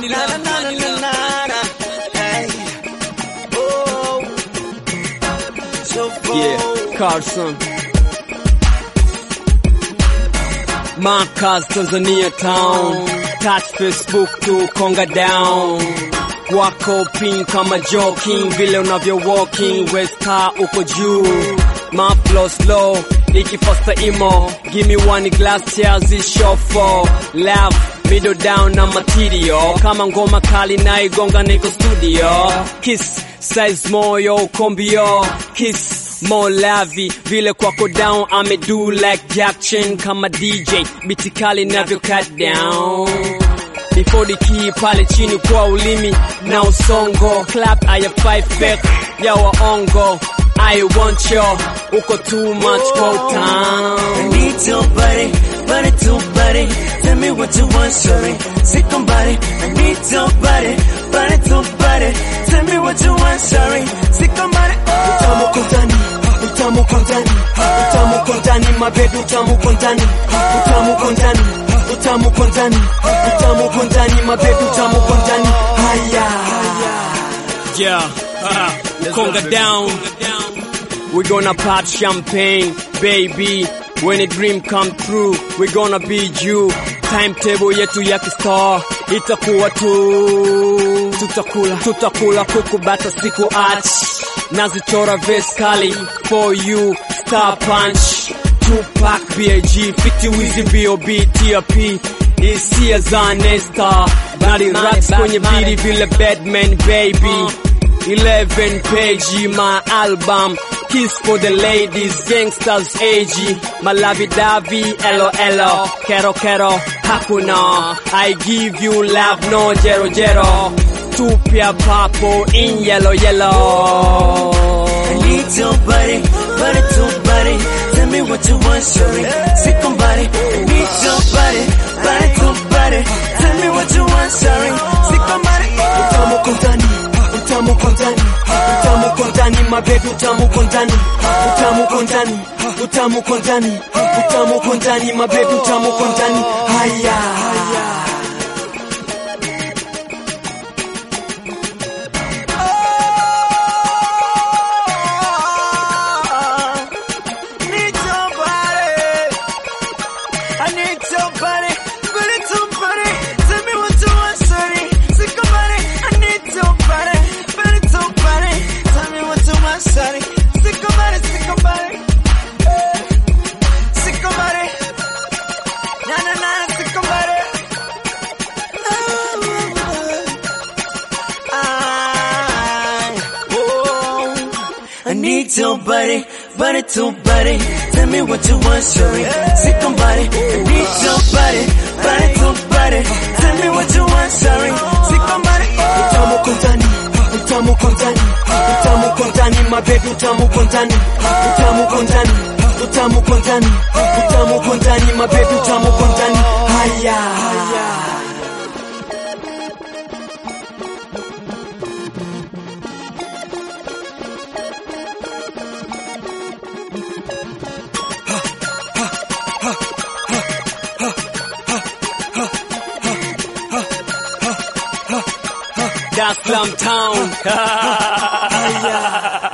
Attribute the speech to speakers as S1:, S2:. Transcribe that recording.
S1: money, love, money, love. Hey. Oh. So far.
S2: Yeah, Carson. Markaz Tanzania town. Touch Facebook to Konga down. Wako pin kama joking, vile unavyo walking, Westa uko juu. My flow slow, ikifosta imo. Give me one glass, cheers is short for love, middle down na material. Kama ngoma kali na igonga niko studio. Kiss, size moyo kombio. Kiss, more lavi, vile kwako down. Ame do like Jack Chen kama DJ. Biti kali navyo cut down. Before the key pale chini kwa ulimi na usongo. Clap I have 5 back, yawa ongo. I want you, uko too much for time.
S1: I need your body, body to body. Tell me what you want, sorry. Sick somebody. I need your body, body to body. Tell me what you want, sorry. Sick somebody. Utamu kontani, utamu kontani, utamu kontani, my baby, utamu kontani, utamu kontani, utamu kontani, utamu kontani, my baby, utamu kontani. Haya,
S2: Yeah, Konga down. We gonna pop champagne, baby. When a dream come true, we gonna be you. Timetable yetu ya kistar, itakuwa tu. Tutakula kuku bata siku ach. Nazichora veskali for you, Star Punch. Tupac, B.I.G, 50 Wizzy, B.O.B, T.R.P. Isia za Nesta. Nari rats kwenye bidi vile Batman, baby. 11 page, my album. Kiss for the ladies, gangsters age. Malavi davi, LOL. Kero, hakuna. I give you love, no jero. Tupia papo in yellow.
S1: I need your body, body to body. Tell me what you want, sorry. Sick somebody. I need your body, body to body. Tell me what you want, sorry. Sick somebody. Utamu kontani, utamu kontani, utamu kontani, my baby, utamu kontani, utamu kontani, utamu kontani, utamu kontani, my baby, utamu kontani. Haya. I need your body, body to body. Tell me what you want, sorry. Sick somebody. I need your body, body to body. Tell me what you want, sorry. Sick somebody. Utamu kontani, utamu kontani, utamu kontani, my baby, utamu kontani, utamu kontani, utamu kontani, utamu kontani, my baby, utamu kontani. Haya.
S2: That's Slum Town.